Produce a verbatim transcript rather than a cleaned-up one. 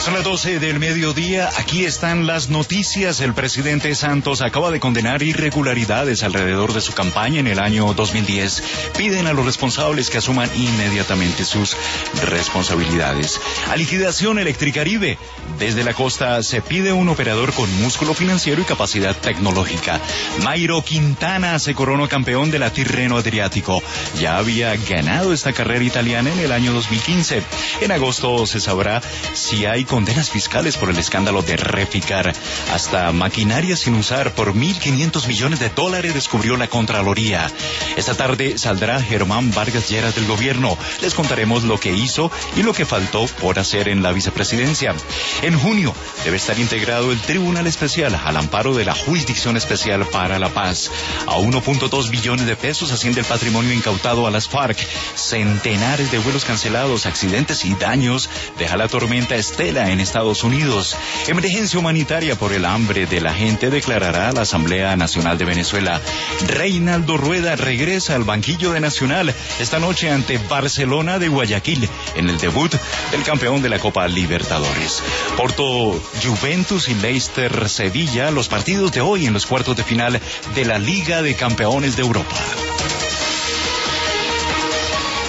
Son las doce del mediodía, aquí están las noticias. El presidente Santos acaba de condenar irregularidades alrededor de su campaña en el año dos mil diez. Piden a los responsables que asuman inmediatamente sus responsabilidades. A Liquidación Electricaribe, desde la costa se pide un operador con músculo financiero y capacidad tecnológica. Mayro Quintana se coronó campeón de la Tirreno Adriático. Ya había ganado esta carrera italiana en el año dos mil quince. En agosto se sabrá si hay condenas fiscales por el escándalo de Reficar. Hasta maquinaria sin usar por mil quinientos millones de dólares descubrió la Contraloría. Esta tarde saldrá Germán Vargas Lleras del gobierno. Les contaremos lo que hizo y lo que faltó por hacer en la vicepresidencia. En junio debe estar integrado el Tribunal Especial al amparo de la Jurisdicción Especial para la Paz. A uno punto dos billones de pesos asciende el patrimonio incautado a las FARC. Centenares de vuelos cancelados, accidentes y daños deja la tormenta Estela en Estados Unidos. Emergencia humanitaria por el hambre de la gente declarará la Asamblea Nacional de Venezuela. Reinaldo Rueda regresa al banquillo de Nacional esta noche ante Barcelona de Guayaquil en el debut del campeón de la Copa Libertadores. Porto, Juventus y Leicester Sevilla, los partidos de hoy en los cuartos de final de la Liga de Campeones de Europa.